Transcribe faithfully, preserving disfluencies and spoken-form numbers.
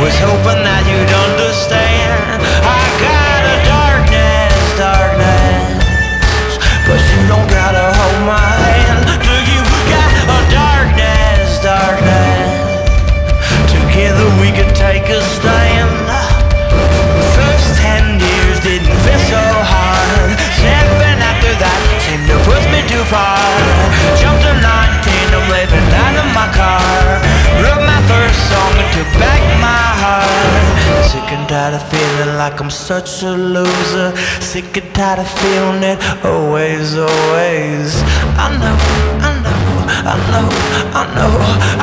Was hoping that you'd understand. I got a darkness, darkness, but you don't gotta hold my hand. Do you got a darkness, darkness? Together we could take a stand. First ten years didn't feel so hard. Seven after that seemed to push me too far. Jumped to nineteen, I'm living out of my car. Wrote my first song and took back my heart. Sick and tired of feeling like I'm such a loser. Sick and tired of feeling it always, always. I know, I know, I know, I know.